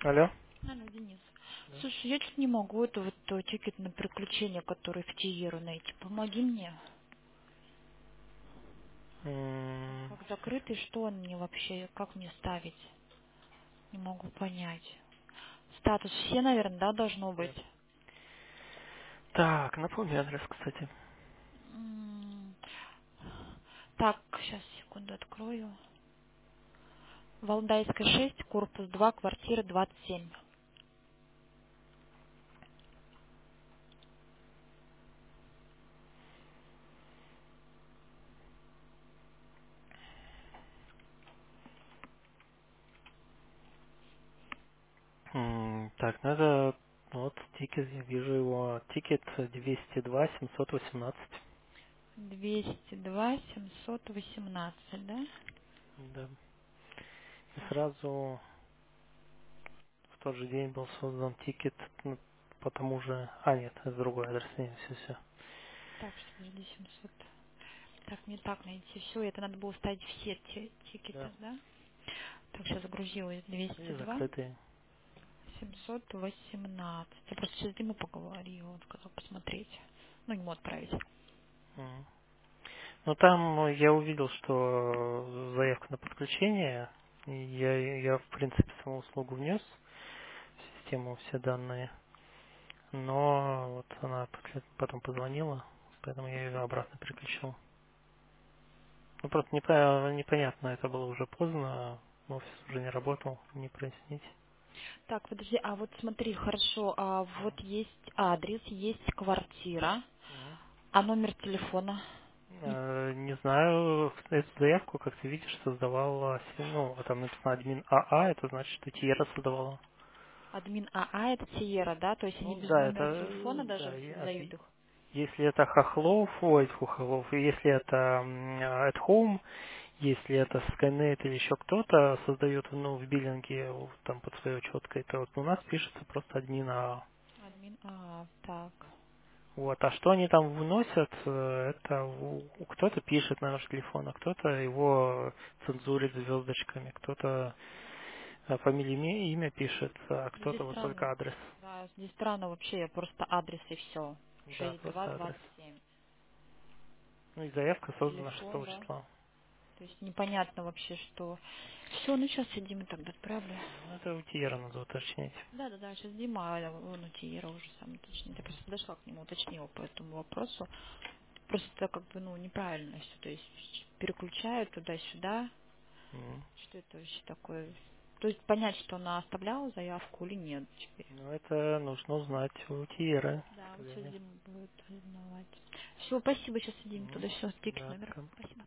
Алло? Алло, Денис. Да. Слушай, я чуть не могу это вот тикет на приключения, который в Тиеру найти. Помоги мне. Он как Щас. закрытый, что он мне вообще, как мне ставить? Не могу понять. Статус все, наверное, да, должно быть? Да. Так, напомни адрес, кстати. М, Так, сейчас, секунду, открою. Валдайская 6, корпус 2, квартира 27. Так, надо... Вот, тикет, я вижу его. Тикет 202 718. 202 718, да? Да. И Так, сразу в тот же день был создан тикет, ну, по тому же... А, нет, это другой адрес. Нет, все. так, что подожди, 700. Так, не так найти. Все, это надо было ставить все тикеты, Да. да? Так, сейчас загрузилось И 202 закрытые. 718. Я просто сейчас ему поговорила, он сказал посмотреть. Ну, ему отправить. Мгм. Ну, там я увидел, что заявка на подключение. И я, в принципе, саму услугу внес в систему все данные. Но вот она потом позвонила, поэтому я ее обратно переключил. Ну, просто непонятно, это было уже поздно, офис уже не работал, не прояснить. Так, подожди, а вот смотри, хорошо, а вот есть адрес, есть квартира, Мгм. а номер телефона? Не знаю, эту заявку, как ты видишь, создавала, ну, вот там написано админ АА, это значит, что Тиера создавала. Админ АА это Сиера, да? То есть они Ну без да, номера это, телефона даже да, создают их? если это Хохлов, ой, фу, Хохлов, и если это at home, если это Skynet или еще кто-то создает, ну, в биллинге там под своей учеткой, то вот у нас пишется просто админ АА. Админ АА, так. Вот. А что они там вносят, это кто-то пишет на наш телефон, а кто-то его цензурит звездочками, кто-то фамилию, имя пишет, а Здесь кто-то вот только странно, адрес. да, здесь странно вообще, просто адрес и все. Да, просто адрес. 6227. Ну и заявка создана Телефон, 6 да? числа. То есть непонятно вообще, что... Все, ну сейчас я Диме тогда отправлю. Ну, это у Тиера надо уточнить. Да-да-да, сейчас Дима, он у Тиера уже сам уточнит. Я просто подошла к нему, уточнила по этому вопросу. Просто это как бы, ну, неправильно все. То есть переключают туда-сюда. М. Что это вообще такое? То есть понять, что она оставляла заявку или нет теперь. Ну, это нужно узнать у Тиеры. Да, вот Когда сейчас они- Дима будет узнавать. Все, спасибо, сейчас Диме Мгм. туда все, тикет Да, номер. пока. Спасибо.